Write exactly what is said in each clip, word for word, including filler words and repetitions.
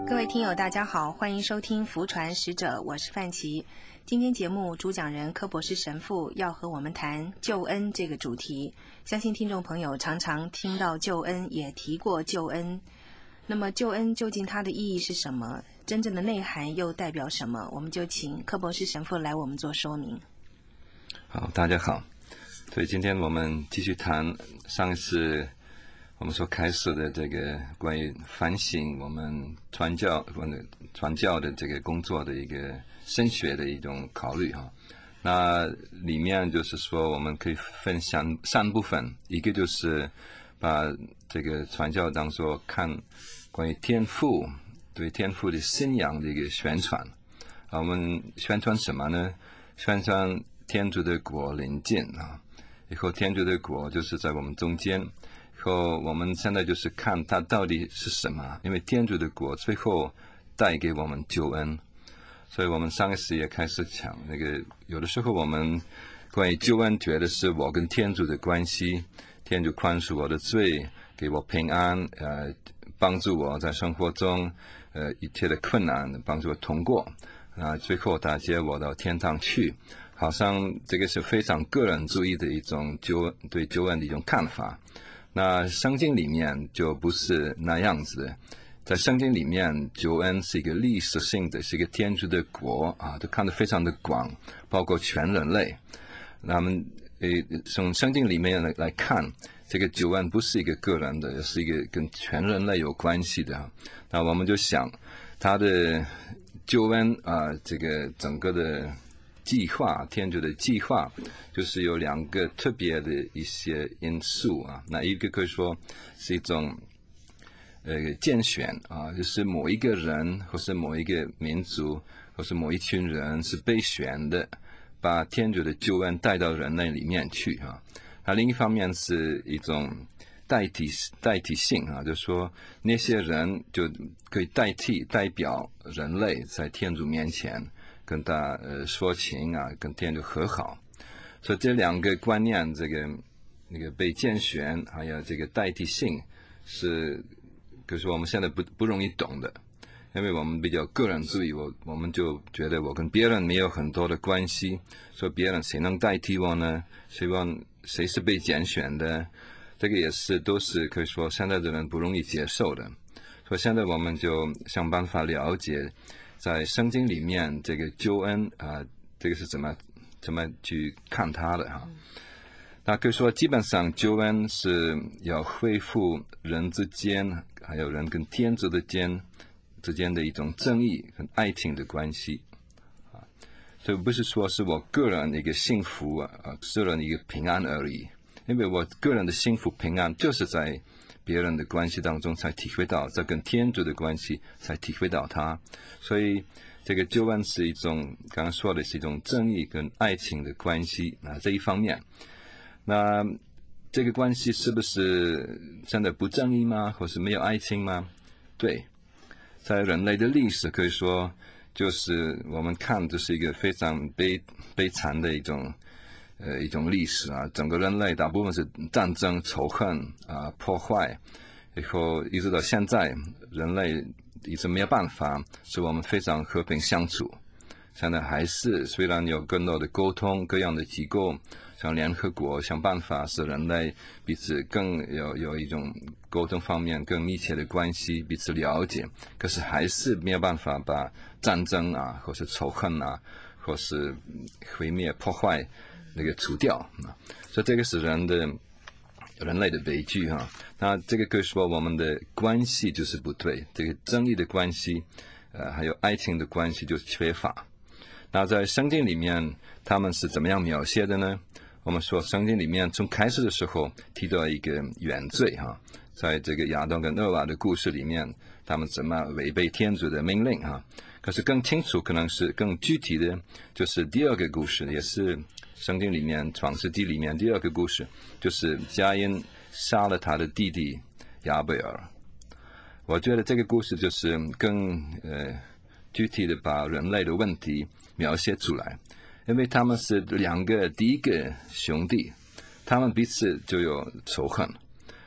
各位听友大家好，欢迎收听福传使者，我是范琪。今天节目主讲人柯博士神父要和我们谈救恩这个主题，相信听众朋友常常听到救恩，也提过救恩。那么救恩究竟它的意义是什么？真正的内涵又代表什么？我们就请柯博士神父来我们做说明。 好，大家好。所以今天我们继续谈上一次我们所开始的这个关于反省我们传教或者传教的这个工作的一个神学的一种考虑哈。那里面就是说我们可以分享三部分，一个就是把这个传教当作看关于天父对天父的信仰的一个宣传啊。我们宣传什么呢？宣传天主的国临近啊，以后天主的国就是在我们中间。以后我们现在就是看它到底是什么，因为天主的国最后带给我们救恩，所以我们上一次也开始讲那个，有的时候我们关于救恩觉得是我跟天主的关系，天主宽恕我的罪，给我平安，呃，帮助我在生活中呃一切的困难，帮助我通过，啊，最后他接我到天堂去。好像这个是非常个人主义的一种救对救恩的一种看法。那圣经里面就不是那样子的，在圣经里面救恩是一个历史性的，是一个天主的国啊，都看得非常的广，包括全人类。那么呃从圣经里面 来, 来看，这个救恩不是一个个人的，是一个跟全人类有关系的。那我们就想他的救恩啊，这个整个的计划，天主的计划就是有两个特别的一些因素啊。那一个可以说是一种呃拣选啊，就是某一个人或是某一个民族或是某一群人是被选的，把天主的救恩带到人类里面去啊。那另一方面是一种代替代替性啊，就是说那些人就可以代替代表人类在天主面前跟他呃说情啊，跟天主和好。所以这两个观念，这个那个被拣选还有这个代替性，是可是我们现在不不容易懂的，因为我们比较个人主义，我我们就觉得我跟别人没有很多的关系，说别人谁能代替我呢？希望谁是被拣选的？这个也是都是可以说现在的人不容易接受的。所以现在我们就想办法了解在圣经里面这个救恩啊、呃，这个是怎么怎么去看它的哈？那可以说基本上救恩是要恢复人之间还有人跟天主之间之间的一种正义跟爱情的关系啊，所以不是说是我个人的一个幸福啊，个人的一个平安而已，因为我个人的幸福平安就是在别人的关系当中才体会到，在跟天主的关系才体会到它。所以这个救恩是一种刚刚说的是一种正义跟爱情的关系啊，这一方面。那这个关系是不是真的不正义吗？或是没有爱情吗？对，在人类的历史可以说就是我们看这是一个非常悲悲惨的一种呃，一种历史啊，整个人类大部分是战争、仇恨啊、破坏，以后一直到现在，人类一直没有办法使我们非常和平相处。现在还是虽然有更多的沟通，各样的机构，像联合国想办法使人类彼此更有有一种沟通方面更密切的关系，彼此了解，可是还是没有办法把战争啊，或是仇恨啊，或是毁灭、破坏那个除掉啊，所以这个是人的人类的悲剧哈。那这个可以说我们的关系就是不对，这个正义的关系，呃，还有爱情的关系就是缺乏。那在圣经里面，他们是怎么样描写的呢？我们说圣经里面从开始的时候提到一个原罪哈，在这个亚当跟厄娃的故事里面，他们怎么违背天主的命令哈。可是更清楚，可能是更具体的，就是第二个故事，也是圣经里面创世纪里面第二个故事，就是加因杀了他的弟弟亚贝尔。我觉得这个故事就是更呃具体的把人类的问题描写出来，因为他们是两个第一个兄弟，他们彼此就有仇恨，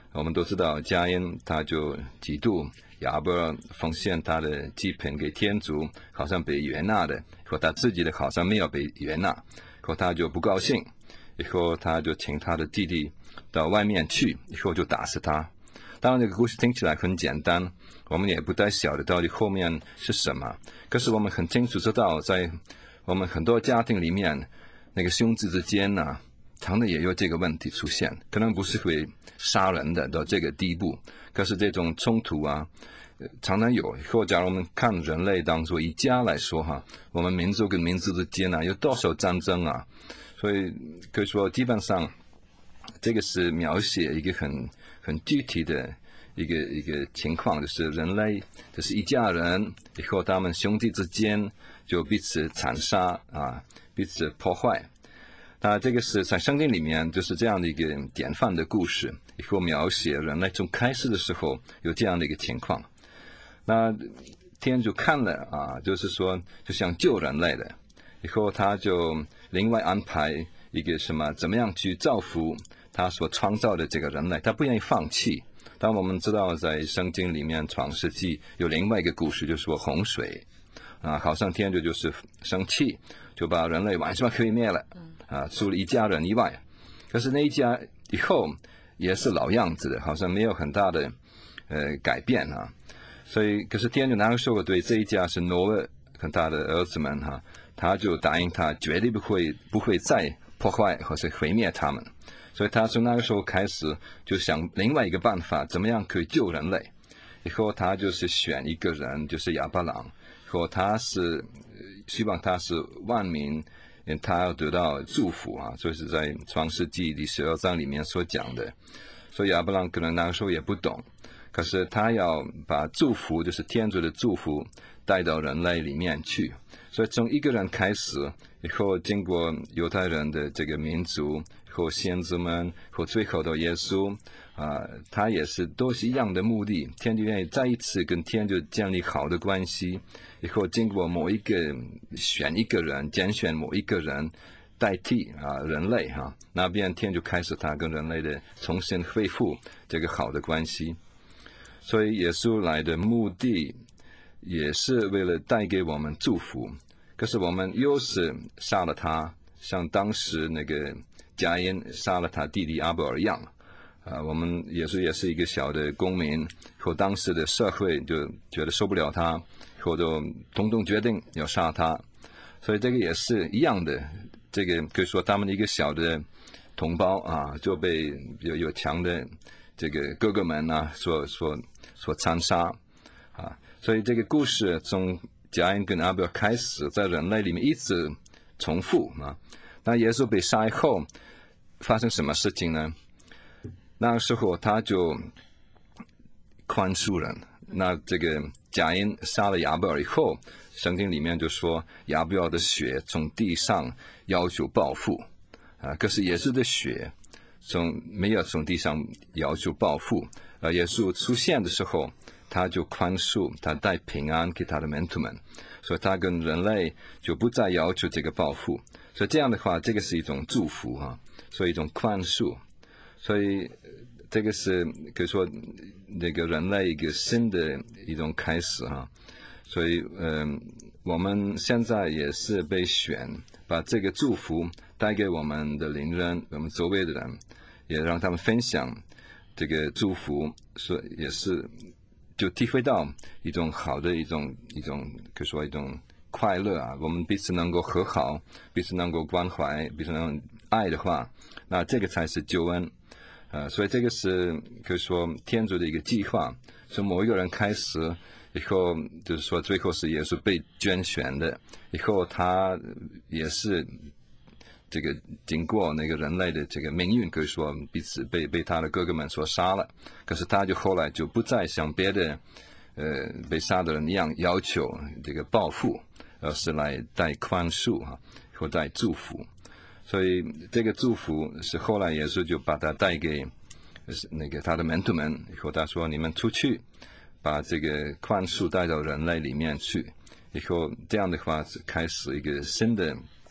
我们都知道加因他就嫉妒亚伯尔奉献他的祭品给天主，好像被悦纳的，和他自己的好像没有被悦纳，后他就不高兴，以后他就请他的弟弟到外面去，以后就打死他。当然这个故事听起来很简单，我们也不太晓得到底后面是什么，可是我们很清楚知道，在我们很多家庭里面，那个兄弟之间呢、啊，常常也有这个问题出现，可能不是会杀人的到这个地步，可是这种冲突啊常常有。或假如我们看人类当作一家来说哈，我们民族跟民族之间呢、啊、有多少战争啊，所以可以说基本上这个是描写一个很很具体的一个一个情况，就是人类就是一家人，以后他们兄弟之间就彼此残杀啊，彼此破坏。那这个是在圣经里面就是这样的一个典范的故事，以后描写人类从开始的时候有这样的一个情况。那天主看了啊，就是说就想救人类的，以后他就另外安排一个什么，怎么样去造福他所创造的这个人类，他不愿意放弃。当我们知道在圣经里面创世纪有另外一个故事，就是说洪水啊，好像天主就是生气，就把人类完全毁灭了啊，除了一家人以外。可是那一家以后也是老样子的，好像没有很大的呃改变啊。所以可是天主那个时候对这一家是挪厄跟他的儿子们哈、啊，他就答应他绝对不会不会再破坏或是毁灭他们。所以他从那个时候开始就想另外一个办法，怎么样可以救人类。以后他就是选一个人，就是亚伯郎，以后他是希望他是万民，他要得到祝福啊，所以是在创世纪第十二章里面所讲的。所以亚伯郎可能那个时候也不懂，可是他要把祝福，就是天主的祝福带到人类里面去。所以从一个人开始，以后经过犹太人的这个民族，或先知们，或最后到耶稣啊、呃，他也是都是一样的目的。天主愿意再一次跟天主建立好的关系，以后经过某一个选一个人，拣选某一个人代替啊人类哈、啊，那边天主开始他跟人类的重新恢复这个好的关系。所以耶稣来的目的也是为了带给我们祝福，可是我们又是杀了他，像当时那个加因杀了他弟弟阿伯尔一样啊，我们耶稣也是一个小的公民，和当时的社会就觉得受不了他，或者统统决定要杀他。所以这个也是一样的，这个可以说他们一个小的同胞啊，就被有有强的这个哥哥们啊所所所残杀啊。所以这个故事从加因跟阿伯开始，在人类里面一直重复啊。那耶稣被杀以后发生什么事情呢？那个时候他就宽恕人。那这个加因杀了亚伯尔以后，圣经里面就说亚伯尔的血从地上要求报复啊，可是耶稣的血从没有从地上要求报复。呃，耶稣出现的时候，他就宽恕，他带平安给他的门徒们，所以他跟人类就不再要求这个报复。所以这样的话，这个是一种祝福啊，所以一种宽恕。所以这个是可以说那个人类一个新的一种开始啊。所以嗯、呃，我们现在也是被选，把这个祝福带给我们的邻人，我们周围的人，也让他们分享这个祝福，所以也是就体会到一种好的一种一种可以说一种快乐啊，我们彼此能够和好，彼此能够关怀，彼此能够爱的话，那这个才是救恩。呃，所以这个是可以说天主的一个计划，从某一个人开始以后，就是说最后是耶稣被拣选的，以后他也是这个经过那个人类的这个命运，可以说彼此被被他的哥哥们所杀了，可是他就后来就不再像别的呃被杀的人一样要求这个报复，而是来带宽恕啊，或带祝福。所以这个祝福是后来耶稣就把它带给那个他的门徒们，以后他说你们出去把这个宽恕带到人类里面去，以后这样的话是开始一个新的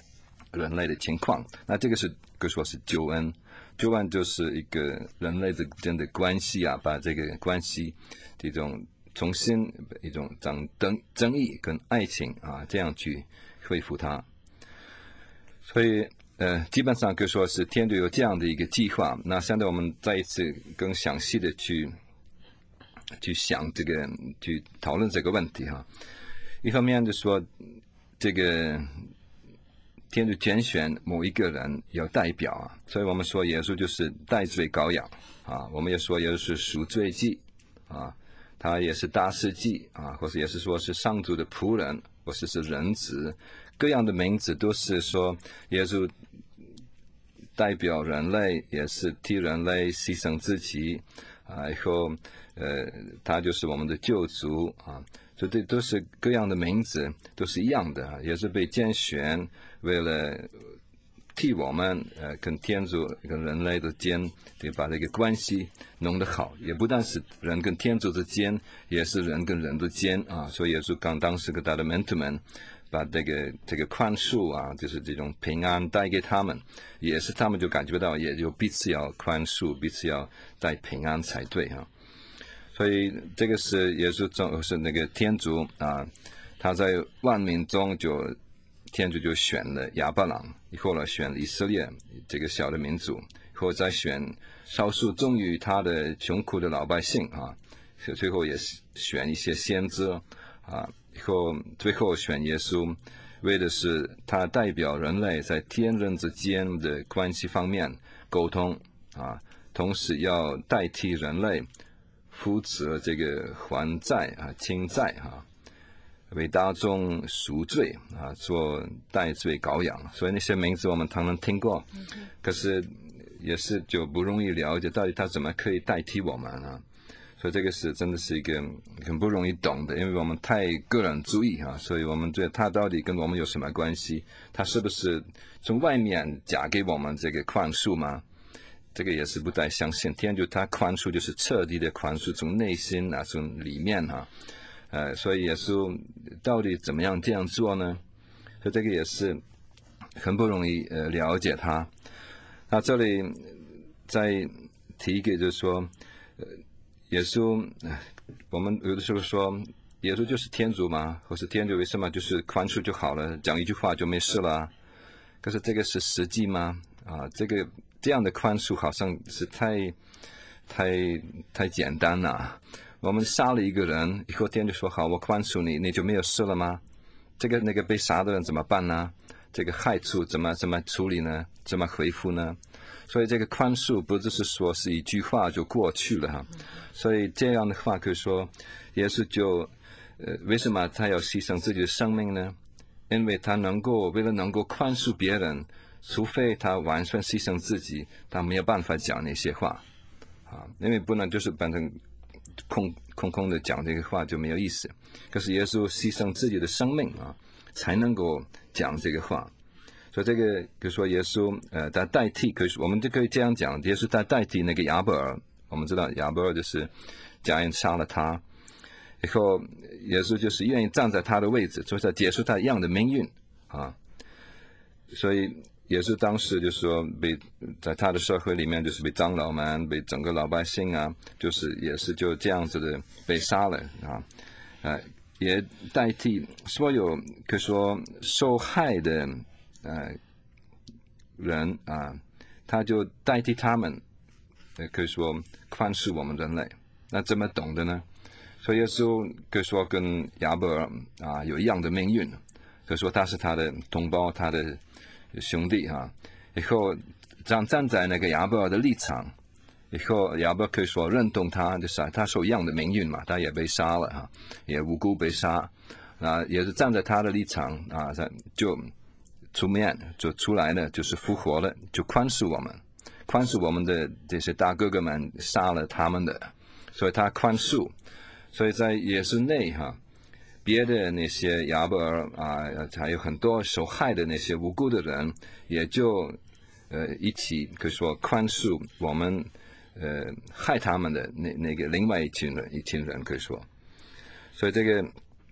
人类的情况。那这个是可以说是救恩，救恩就是一个人类之间的关系啊，把这个关系这种重新一种争争争议跟爱情啊，这样去恢复它。所以呃，基本上可以说是天主有这样的一个计划。那现在我们再一次更详细的去去想这个，去讨论这个问题哈。一方面就说这个天主拣选某一个人有代表啊，所以我们说耶稣就是代罪羔羊啊，我们也说耶稣是赎罪祭啊，他也是大司祭啊，或者也是说是上主的仆人，或者是人子，各样的名字都是说耶稣代表人类，也是替人类牺牲自己啊，以后呃，他就是我们的救主啊，所以这都是各样的名字，都是一样的啊，也是被拣选，为了替我们呃跟天主跟人类之间，得把这个关系弄得好，也不但是人跟天主之间，也是人跟人之间啊，所以耶稣刚当时跟他的门徒们，把这个这个宽恕啊，就是这种平安带给他们，也是他们就感觉到，也就彼此要宽恕，彼此要带平安才对哈、啊。所以这个是耶稣中是那个天主啊，他在万民中就天主就选了亚伯朗，以后呢选了以色列这个小的民族，以后再选少数忠于他的穷苦的老百姓啊，最后也选一些先知啊。以后最后选耶稣，为的是他代表人类在天人之间的关系方面沟通啊，同时要代替人类扶持这个还债啊、清债啊，为大众赎罪啊，做代罪羔羊。所以那些名字我们常常听过，可是也是就不容易了解到底他怎么可以代替我们啊。所以这个是真的是一个很不容易懂的，因为我们太个人主义啊，所以我们觉得他到底跟我们有什么关系？他是不是从外面加给我们这个宽恕吗？这个也是不太相信。天主他宽恕就是彻底的宽恕，从内心啊，从里面啊，呃，所以耶稣到底怎么样这样做呢？所以这个也是很不容易呃了解他。那这里再提一个就是说，呃。耶稣，我们有的时候说耶稣就是天主嘛，或是天主为什么就是宽恕就好了，讲一句话就没事了？可是这个是实际吗？啊，这个这样的宽恕好像是太太太简单了。我们杀了一个人以后，天主说好，我宽恕你，你就没有事了吗？这个那个被杀的人怎么办呢？这个害处怎么怎么处理呢？怎么回复呢？所以这个宽恕不只是说是一句话就过去了哈，所以这样的话可以说，耶稣就呃为什么他要牺牲自己的生命呢？因为他能够为了能够宽恕别人，除非他完全牺牲自己，他没有办法讲那些话啊，因为不能就是反正空空空的讲这个话就没有意思。可是耶稣牺牲自己的生命啊，才能够讲这个话。所以这个，比如说耶稣，呃，他代替，可以说我们就可以这样讲，耶稣他代替那个亚伯尔。我们知道亚伯尔就是家人杀了他，以后耶稣就是愿意站在他的位置，就是结束他一样的命运啊。所以耶稣当时就是说被在他的社会里面，就是被长老们、被整个老百姓啊，就是也是就这样子的被杀了啊，呃，也代替所有可以说受害的。呃，人啊，他就代替他们，呃，可以说宽恕我们人类。那怎么懂的呢？所以耶稣可以说跟亚伯尔啊有一样的命运，可以说他是他的同胞，他的兄弟啊。以后站站在那个亚伯尔的立场，以后亚伯尔可以说认同他，就是他受一样的命运嘛，他也被杀了哈，也无辜被杀，啊，也是站在他的立场啊，就。出面就出来了，就是复活了，就宽恕我们，宽恕我们的这些大哥哥们杀了他们的，所以他宽恕，所以在耶稣内哈，别的那些亚伯尔啊，还有很多受害的那些无辜的人，也就呃一起可以说宽恕我们呃害他们的那那个另外一群人一群人可以说，所以这个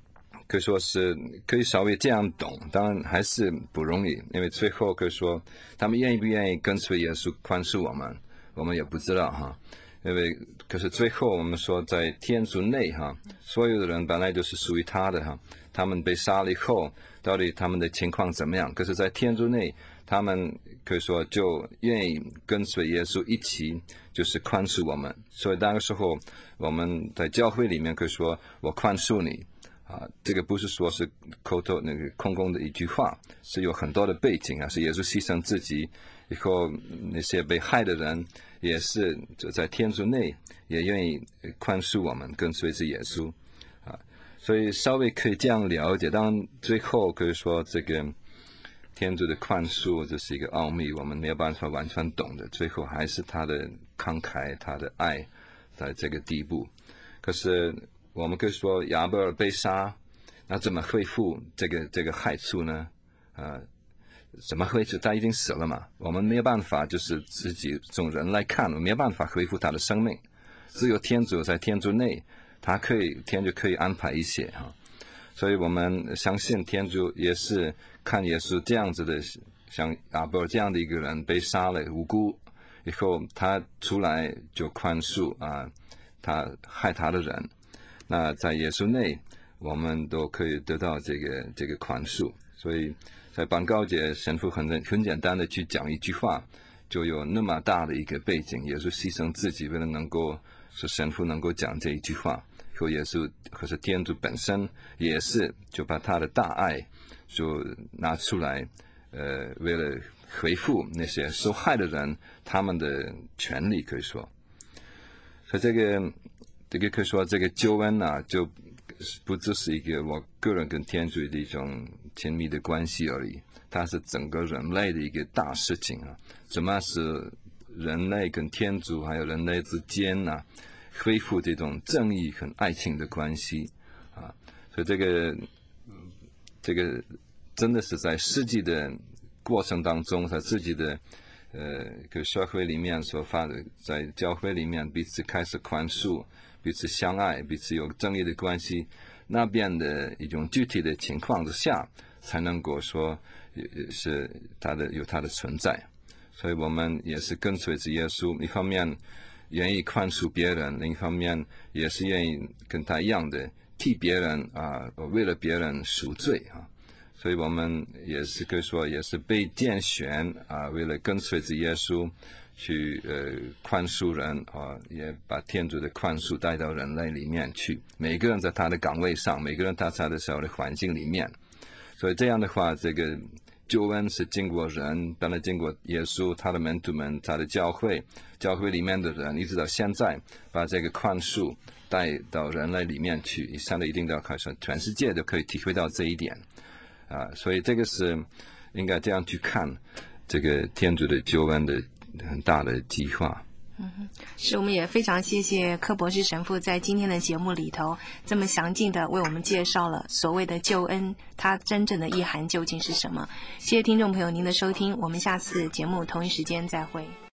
可以说是可以稍微这样懂，当然还是不容易，因为最后可以说他们愿意不愿意跟随耶稣宽恕我们，我们也不知道哈。因为可是最后我们说在天主内哈，所有的人本来就是属于他的哈，他们被杀了以后，到底他们的情况怎么样？可是在天主内，他们可以说就愿意跟随耶稣一起，就是宽恕我们。所以那个时候我们在教会里面可以说我宽恕你啊，这个不是说是口头那个空空的一句话，是有很多的背景啊，是耶稣牺牲自己以后，那些被害的人也是在天主内也愿意宽恕我们，跟随着耶稣啊，所以稍微可以这样了解。当然最后可以说这个天主的宽恕这是一个奥秘，我们没有办法完全懂的，最后还是他的慷慨，他的爱在这个地步。可是我们可以说亚伯尔被杀，那怎么恢复这个这个害处呢？啊，怎么恢复？他已经死了嘛，我们没有办法，就是自己从人来看，我们没有办法恢复他的生命，只有天主在天主内，他可以天主可以安排一切哈。所以我们相信天主也是看耶稣这样子的，像亚伯尔这样的一个人被杀了无辜以后，他出来就宽恕啊，他害他的人。那在耶稣内，我们都可以得到这个这个宽恕。所以在ban告节，神父很很简单的去讲一句话，就有那么大的一个背景，耶稣牺牲自己为了能够使神父能够讲这一句话。和耶稣可是天主本身也是就把他的大爱就拿出来，呃，为了回复那些受害的人他们的权利，可以说。所以这个这个可以说这个救恩啊，就不只是一个我个人跟天主的一种亲密的关系而已，它是整个人类的一个大事情啊。怎么是人类跟天主还有人类之间啊，恢复这种正义和爱情的关系啊？所以这个这个真的是在实际的过程当中，在自己的呃个社会里面所发的，在教会里面彼此开始宽恕，彼此相爱，彼此有正义的关系，那边的一种具体的情况之下，才能够说是他的有他的存在。所以我们也是跟随着耶稣，一方面愿意宽恕别人，另一方面也是愿意跟他一样的替别人啊，为了别人赎罪啊。所以我们也是可以说也是被拣选啊，为了跟随着耶稣去呃宽恕人啊，也把天主的宽恕带到人类里面去。每个人在他的岗位上，每个人在他的小的环境里面。所以这样的话，这个救恩是经过人，当然经过耶稣，他的门徒们，他的教会，教会里面的人，一直到现在，把这个宽恕带到人类里面去。现在一定要开始，全世界都可以体会到这一点啊。所以这个是应该这样去看这个天主的救恩的很大的计划。 嗯，是，我们也非常谢谢柯博士神父在今天的节目里头这么详尽的为我们介绍了所谓的救恩，它真正的意涵究竟是什么。谢谢听众朋友您的收听，我们下次节目同一时间再会。